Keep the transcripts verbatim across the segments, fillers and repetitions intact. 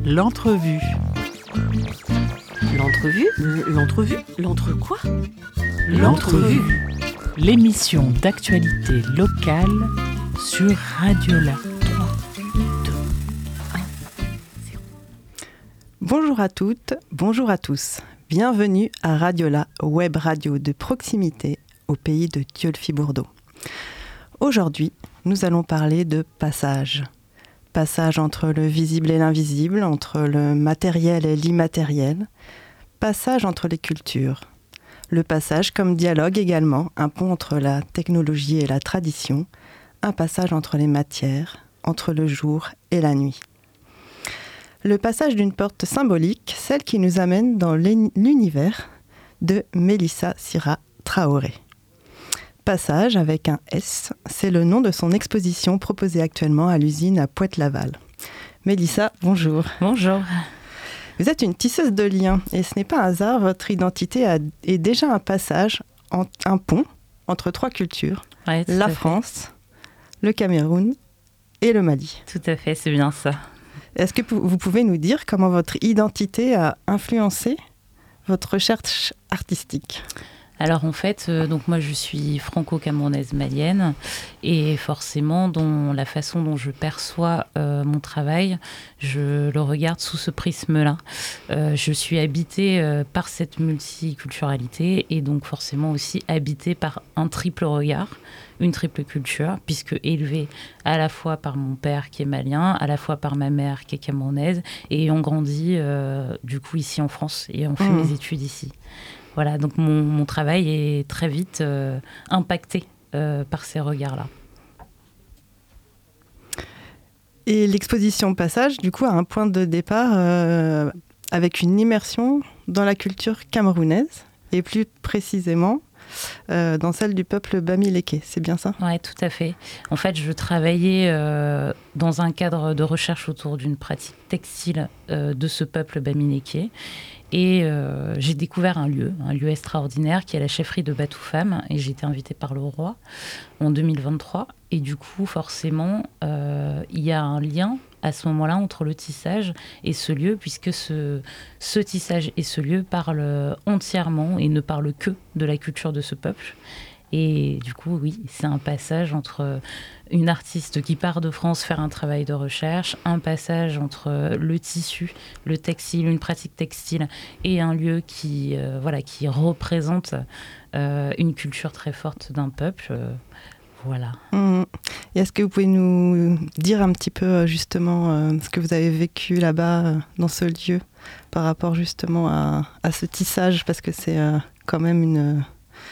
L'entrevue. L'entrevue euh, L'entrevue L'entre quoi L'entrevue. L'émission d'actualité locale sur Radiola. trois, deux, un, zéro. Bonjour à toutes, bonjour à tous. Bienvenue à Radiola, web radio de proximité au pays de Dieulefit-Bourdeaux. Aujourd'hui, nous allons parler de passage. Passage entre le visible et l'invisible, entre le matériel et l'immatériel. Passage entre les cultures. Le passage comme dialogue également, un pont entre la technologie et la tradition. Un passage entre les matières, entre le jour et la nuit. Le passage d'une porte symbolique, celle qui nous amène dans l'univers de Mélissa Sira Traoré. Passage avec un S, c'est le nom de son exposition proposée actuellement à l'usine à Pointe-Laval. Mélissa, bonjour. Bonjour. Vous êtes une tisseuse de liens et ce n'est pas un hasard, votre identité a, est déjà un passage, en, un pont entre trois cultures, Ouais, la France, le Cameroun et le Mali. Tout à fait, c'est bien ça. Est-ce que vous pouvez nous dire comment votre identité a influencé votre recherche artistique ? Alors en fait, euh, donc moi je suis franco-camerounaise malienne et forcément dans la façon dont je perçois euh, mon travail, je le regarde sous ce prisme-là. Euh, je suis habitée euh, par cette multiculturalité et donc forcément aussi habitée par un triple regard, une triple culture, puisque élevée à la fois par mon père qui est malien, à la fois par ma mère qui est camerounaise et ayant grandi euh, du coup ici en France et ayant fait Mmh. mes études ici. Voilà, donc mon, mon travail est très vite euh, impacté euh, par ces regards-là. Et l'exposition Passage, du coup, a un point de départ euh, avec une immersion dans la culture camerounaise, et plus précisément euh, dans celle du peuple Bamileke, c'est bien ça ? Oui, tout à fait. En fait, je travaillais euh, dans un cadre de recherche autour d'une pratique textile euh, de ce peuple Bamileke. Et euh, j'ai découvert un lieu, un lieu extraordinaire qui est la chefferie de Batoufam. Et j'ai été invitée par le roi en deux mille vingt-trois. Et du coup, forcément, euh, il y a un lien à ce moment-là entre le tissage et ce lieu, puisque ce, ce tissage et ce lieu parlent entièrement et ne parlent que de la culture de ce peuple. Et du coup, oui, c'est un passage entre une artiste qui part de France faire un travail de recherche, un passage entre le tissu, le textile, une pratique textile, et un lieu qui, euh, voilà, qui représente euh, une culture très forte d'un peuple. Euh, voilà. Mmh. Et est-ce que vous pouvez nous dire un petit peu justement euh, ce que vous avez vécu là-bas, euh, dans ce lieu, par rapport justement à, à ce tissage, parce que c'est euh, quand même une...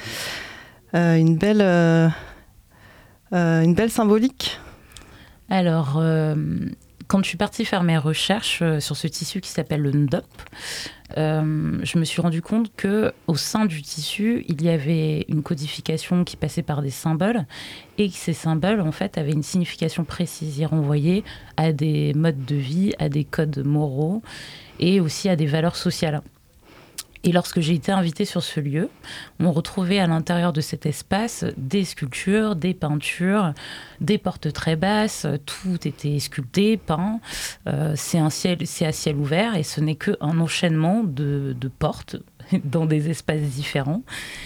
Euh, une belle, euh, euh, une belle symbolique. Alors, euh, quand je suis partie faire mes recherches euh, sur ce tissu qui s'appelle le ndop, euh, je me suis rendu compte que au sein du tissu, il y avait une codification qui passait par des symboles et que ces symboles, en fait, avaient une signification précise. Ils renvoyaient à des modes de vie, à des codes moraux et aussi à des valeurs sociales. Et lorsque j'ai été invitée sur ce lieu, on retrouvait à l'intérieur de cet espace des sculptures, des peintures, des portes très basses, tout était sculpté, peint. Euh, c'est, un ciel, c'est à ciel ouvert et ce n'est qu'un enchaînement de, de portes dans des espaces différents.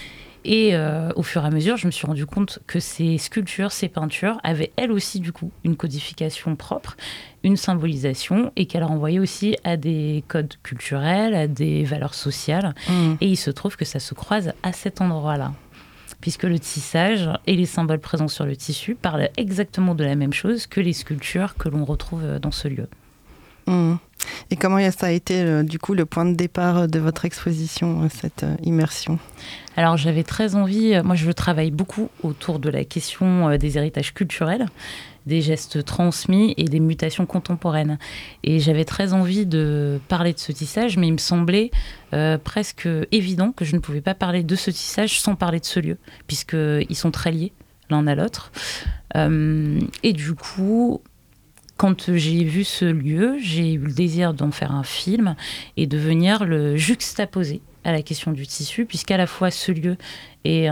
Et euh, au fur et à mesure, je me suis rendu compte que ces sculptures, ces peintures avaient elles aussi du coup une codification propre, une symbolisation et qu'elles renvoyaient aussi à des codes culturels, à des valeurs sociales. Mmh. Et il se trouve que ça se croise à cet endroit-là, puisque le tissage et les symboles présents sur le tissu parlent exactement de la même chose que les sculptures que l'on retrouve dans ce lieu. Mmh. Et comment ça a été du coup le point de départ de votre exposition, cette immersion ? Alors j'avais très envie, moi je travaille beaucoup autour de la question des héritages culturels, des gestes transmis et des mutations contemporaines. Et j'avais très envie de parler de ce tissage, mais il me semblait euh, presque évident que je ne pouvais pas parler de ce tissage sans parler de ce lieu, puisqu'ils sont très liés l'un à l'autre. Euh, et du coup... Quand j'ai vu ce lieu, j'ai eu le désir d'en faire un film et de venir le juxtaposer à la question du tissu, puisqu'à la fois ce lieu est un,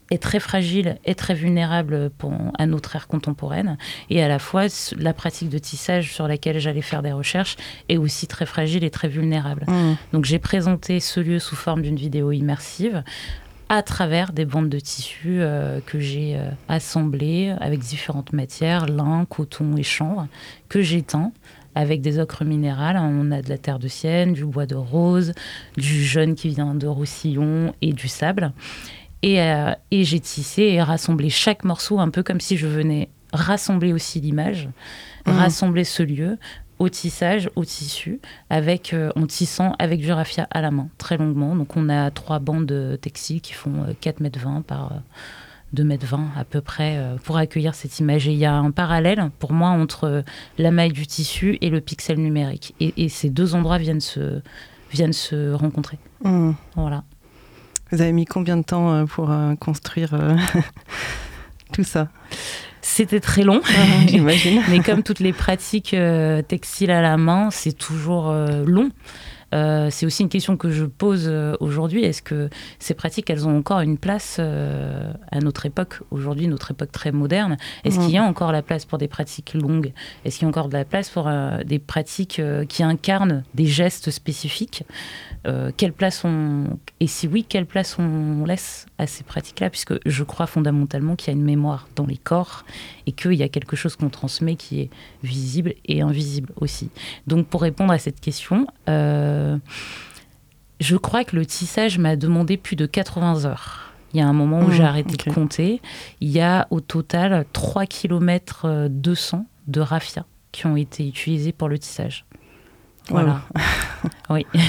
est très fragile et très vulnérable pour, à notre ère contemporaine. Et à la fois, la pratique de tissage sur laquelle j'allais faire des recherches est aussi très fragile et très vulnérable. Mmh. Donc j'ai présenté ce lieu sous forme d'une vidéo immersive à travers des bandes de tissus euh, que j'ai euh, assemblées avec différentes matières, lin, coton et chanvre, que j'ai teint avec des ocres minérales. On a de la terre de Sienne, du bois de rose, du jaune qui vient de Roussillon et du sable. Et, euh, et j'ai tissé et rassemblé chaque morceau un peu comme si je venais rassembler aussi l'image, mmh. rassembler ce lieu au tissage, au tissu, avec, euh, en tissant avec du raffia à la main, très longuement. Donc on a trois bandes textiles qui font euh, quatre mètres vingt par euh, deux mètres vingt à peu près euh, pour accueillir cette image. Et il y a un parallèle pour moi entre euh, la maille du tissu et le pixel numérique. Et, et ces deux endroits viennent se, viennent se rencontrer. Mmh. Voilà. Vous avez mis combien de temps pour euh, construire euh, tout ça ? C'était très long, ah, j'imagine. Mais comme toutes les pratiques euh, textiles à la main, c'est toujours euh, long. Euh, c'est aussi une question que je pose euh, aujourd'hui. Est-ce que ces pratiques, elles ont encore une place euh, à notre époque, aujourd'hui, notre époque très moderne ? Est-ce mmh. qu'il y a encore la place pour des pratiques longues ? Est-ce qu'il y a encore de la place pour euh, des pratiques euh, qui incarnent des gestes spécifiques ? euh, Quelle place on... Et si oui, quelle place on laisse à ces pratiques-là ? Puisque je crois fondamentalement qu'il y a une mémoire dans les corps et qu'il y a quelque chose qu'on transmet qui est visible et invisible aussi. Donc, pour répondre à cette question... Euh, je crois que le tissage m'a demandé plus de quatre-vingts heures. Il y a un moment où mmh, j'ai arrêté okay. de compter. Il y a au total trois virgule deux cents kilomètres de raffia qui ont été utilisés pour le tissage. Voilà. Wow. Oui.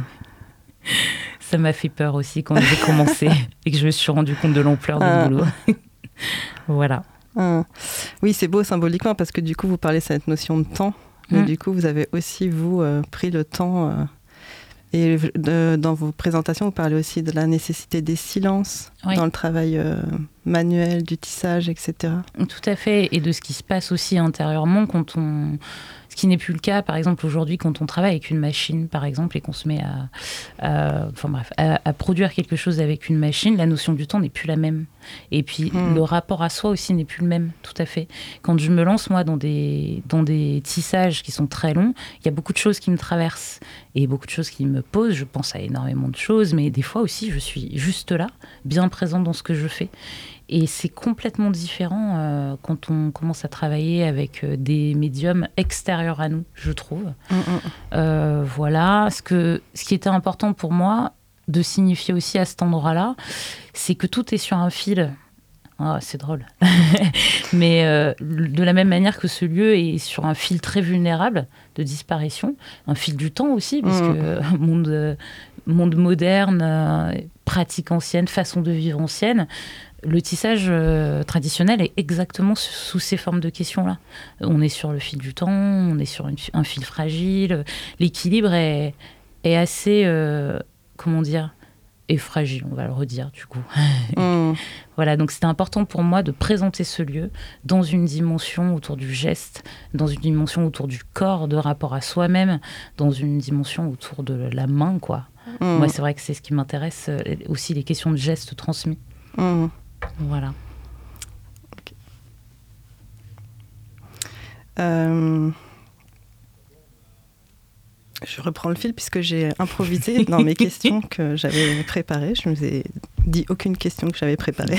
Ça m'a fait peur aussi quand j'ai commencé et que je me suis rendu compte de l'ampleur ah. du boulot. Voilà. Ah. Oui, c'est beau symboliquement parce que du coup, vous parlez de cette notion de temps. Mais mmh. du coup, vous avez aussi, vous, euh, pris le temps... Euh, et de, dans vos présentations, vous parlez aussi de la nécessité des silences oui. dans le travail euh, manuel, du tissage, et cetera. Tout à fait. Et de ce qui se passe aussi intérieurement quand on... Ce qui n'est plus le cas, par exemple, aujourd'hui, quand on travaille avec une machine, par exemple, et qu'on se met à, à, enfin, bref, à, à produire quelque chose avec une machine, la notion du temps n'est plus la même. Et puis, mmh. le rapport à soi aussi n'est plus le même, tout à fait. Quand je me lance, moi, dans des, dans des tissages qui sont très longs, il y a beaucoup de choses qui me traversent et beaucoup de choses qui me posent. Je pense à énormément de choses, mais des fois aussi, je suis juste là, bien présente dans ce que je fais. Et c'est complètement différent euh, quand on commence à travailler avec euh, des médiums extérieurs à nous, je trouve. Mmh, mmh. Euh, voilà. Ce, que, ce qui était important pour moi de signifier aussi à cet endroit-là, c'est que tout est sur un fil. Oh, c'est drôle. Mais euh, de la même manière que ce lieu est sur un fil très vulnérable de disparition, un fil du temps aussi, parce mmh. que euh, monde, euh, monde moderne, euh, pratique ancienne, façon de vivre ancienne, le tissage euh, traditionnel est exactement sous ces formes de questions-là. On est sur le fil du temps, on est sur une, un fil fragile. L'équilibre est, est assez, euh, comment dire, est fragile, on va le redire du coup. Mmh. Voilà, donc c'était important pour moi de présenter ce lieu dans une dimension autour du geste, dans une dimension autour du corps, de rapport à soi-même, dans une dimension autour de la main, quoi. Mmh. Moi, c'est vrai que c'est ce qui m'intéresse, aussi les questions de gestes transmis. Mmh. Voilà. Okay. Euh... Je reprends le fil puisque j'ai improvisé dans mes questions que j'avais préparées. Je ne vous ai dit aucune question que j'avais préparée.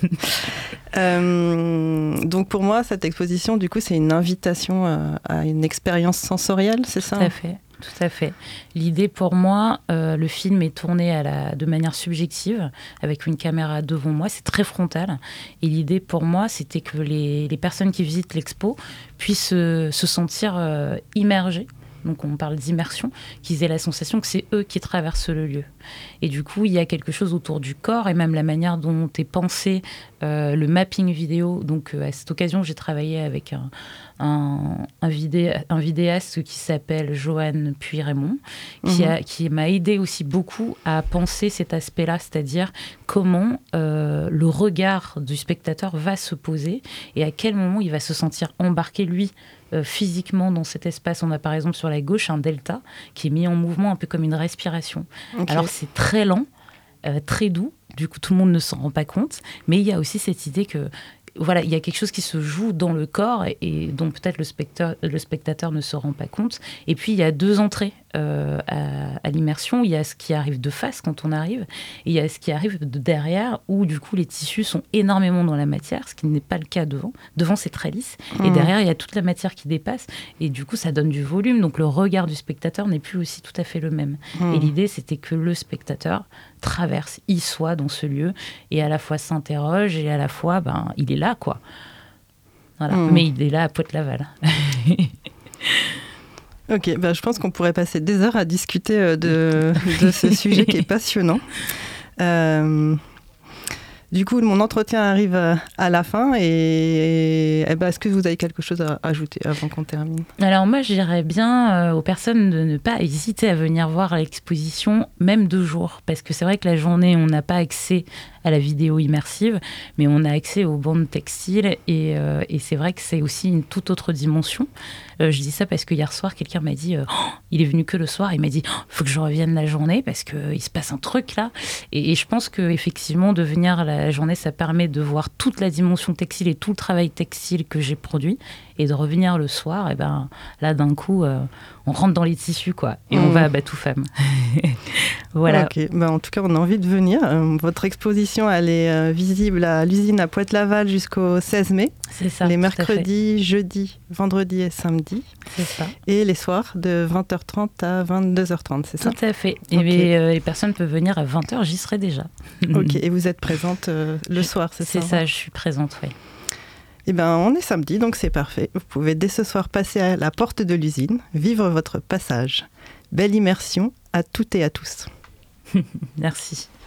euh, donc pour moi, cette exposition, du coup, c'est une invitation à, à une expérience sensorielle, c'est ça ? Tout à fait. Tout à fait. L'idée pour moi, euh, le film est tourné à la, de manière subjective, avec une caméra devant moi, c'est très frontal. Et l'idée pour moi, c'était que les, les personnes qui visitent l'expo puissent euh, se sentir euh, immergées. Donc on parle d'immersion, qu'ils aient la sensation que c'est eux qui traversent le lieu. Et du coup, il y a quelque chose autour du corps et même la manière dont est pensé euh, le mapping vidéo. Donc euh, à cette occasion, j'ai travaillé avec un, un, un, vidé, un vidéaste qui s'appelle Johan Puy-Raymond, qui, mmh. a, qui m'a aidé aussi beaucoup à penser cet aspect-là, c'est-à-dire comment euh, le regard du spectateur va se poser et à quel moment il va se sentir embarqué, lui, Euh, physiquement dans cet espace. On a par exemple sur la gauche un delta qui est mis en mouvement un peu comme une respiration. Okay. Alors c'est très lent euh, très doux. Du coup, tout le monde ne s'en rend pas compte. Mais il y a aussi cette idée que voilà, il y a quelque chose qui se joue dans le corps et, et dont peut-être le spectateur, le spectateur ne se rend pas compte. Et puis, il y a deux entrées euh, à, à l'immersion. Il y a ce qui arrive de face quand on arrive et il y a ce qui arrive de derrière où, du coup, les tissus sont énormément dans la matière, ce qui n'est pas le cas devant. Devant, c'est très lisse. Mmh. Et derrière, il y a toute la matière qui dépasse. Et du coup, ça donne du volume. Donc, le regard du spectateur n'est plus aussi tout à fait le même. Mmh. Et l'idée, c'était que le spectateur traverse, y soit dans ce lieu et à la fois s'interroge et à la fois, ben, il est là, quoi. Voilà. Mmh. Mais il est là à Pointe-Laval. Ok, bah, je pense qu'on pourrait passer des heures à discuter de, de ce sujet qui est passionnant. Euh, du coup, mon entretien arrive à la fin et, et bah, est-ce que vous avez quelque chose à ajouter avant qu'on termine ? Alors moi, je dirais bien euh, aux personnes de ne pas hésiter à venir voir l'exposition, même deux jours, parce que c'est vrai que la journée, on n'a pas accès à la vidéo immersive, mais on a accès aux bandes textiles et, euh, et c'est vrai que c'est aussi une toute autre dimension. Euh, je dis ça parce que hier soir, quelqu'un m'a dit, euh, oh, il est venu que le soir, il m'a dit, il oh, faut que je revienne la journée parce qu'il euh, se passe un truc là. Et, et je pense qu'effectivement, de venir la journée, ça permet de voir toute la dimension textile et tout le travail textile que j'ai produit. Et de revenir le soir, et ben, là, d'un coup, euh, on rentre dans les tissus, quoi. Et mmh. on va à Bateau-Femme. Voilà. Ok. Ben, en tout cas, on a envie de venir. Euh, votre exposition, elle est euh, visible à l'usine à Pointe-Laval jusqu'au seize mai. C'est ça. Les mercredis, jeudis, vendredis et samedis. C'est ça. Et les soirs, de vingt heures trente à vingt-deux heures trente, c'est ça ? Tout à fait. Et okay. mais, euh, les personnes peuvent venir à vingt heures, j'y serai déjà. Ok. Et vous êtes présente euh, le soir, c'est ça ? C'est ça, je suis présente, oui. Eh bien, on est samedi, donc c'est parfait. Vous pouvez dès ce soir passer à la porte de l'usine, vivre votre passage. Belle immersion à toutes et à tous. Merci.